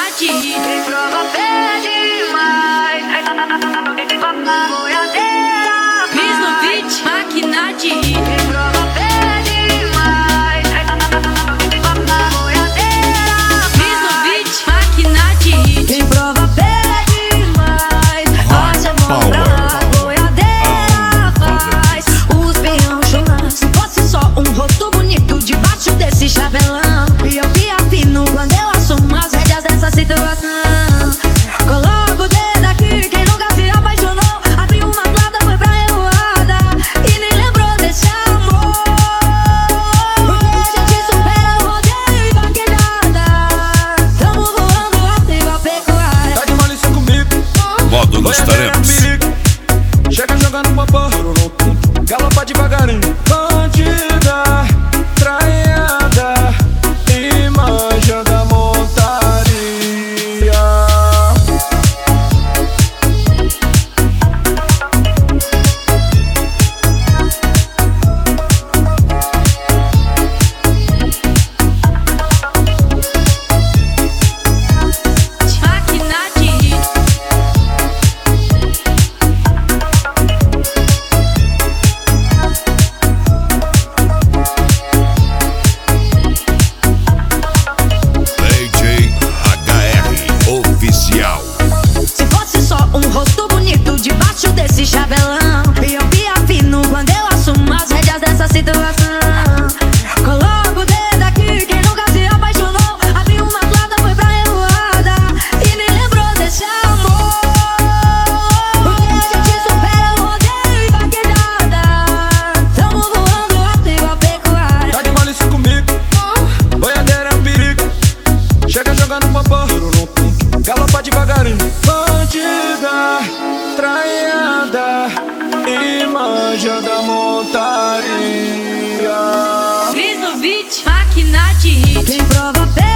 de rir. Quem prova pede mais. Boiadeira Cris no beat, máquina de rir. Quem prova pede mais. Boiadeira Cris no beat, máquina de rir. Quem prova pede mais. Faz a bola, boiadeira faz. Os peão chorar. Se fosse só um rosto bonito debaixo desse chapelão, e eu me afino quando eu assumo as rédeas dessa situação. Coloco o dedo aqui, quem nunca se apaixonou. Abriu uma plata, foi pra revoada e nem lembrou desse amor. Porque a gente supera o rodeio e vaquejada. Tamo voando alto igual pecuária. Tá de malícia comigo, Modo nos taremos. chega jogando popó, galopa devagarinho. Bandida, traiada e manja da montaria. Máquina de rir. DJ HR Oficial. Se fosse só um rosto bonito debaixo desse chabelão, e eu me afino quando eu assumo as rédeas dessa situação. Coloco o dedo aqui, quem nunca se apaixonou. Abriu uma plata, foi pra revoada e nem lembrou desse amor. Porque a gente supera o rodeio e vaquejada. Tamo voando alto igual pecuária. Tá de malícia comigo, boiadeira é um perigo. Chega jogando popó, galopa devagarinho. Bandida, traiada e manja da montaria. Cris no beat, máquina de rir. Quem prova perde.